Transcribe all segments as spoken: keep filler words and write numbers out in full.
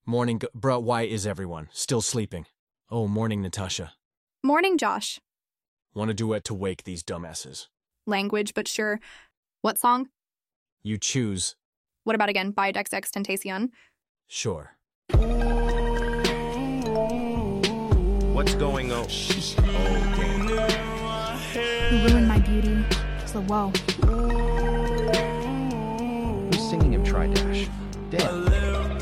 Morning, g- bruh, why is everyone still sleeping? Oh, morning, Natasha. Morning, Josh. Want a duet to wake these dumbasses? Language, but sure. What song? You choose. What about again? By Dex X Tentacion? Sure. What's going on? Oh, damn. You ruined my beauty. So whoa. Who's singing him Tri-Dash? Damn.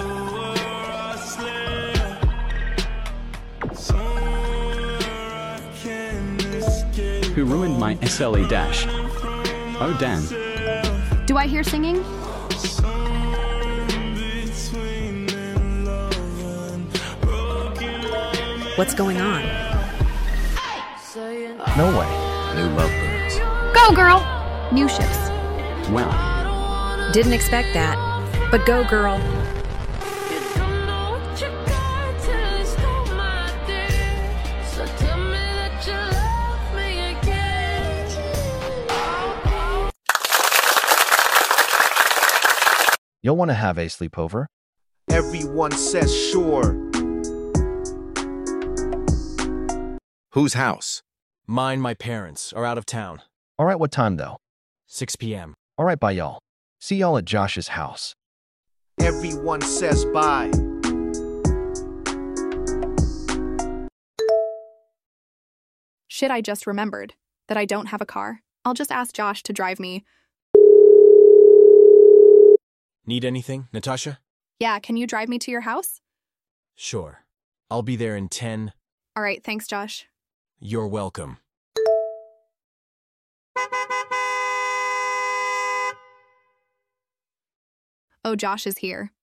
Who ruined my S L E dash? Oh, Dan. Do I hear singing? What's going on? No way. New lovebirds. Go, girl! New ships. Wow. Didn't expect that. But go, girl. You'll want to have a sleepover? Everyone says sure. Whose house? Mine, my parents are out of town. Alright, what time though? six p.m. Alright, bye y'all. See y'all at Josh's house. Everyone says bye. Shit, I just remembered that I don't have a car. I'll just ask Josh to drive me. Need anything, Natasha? Yeah, can you drive me to your house? Sure. I'll be there in ten. All right, thanks, Josh. You're welcome. Oh, Josh is here.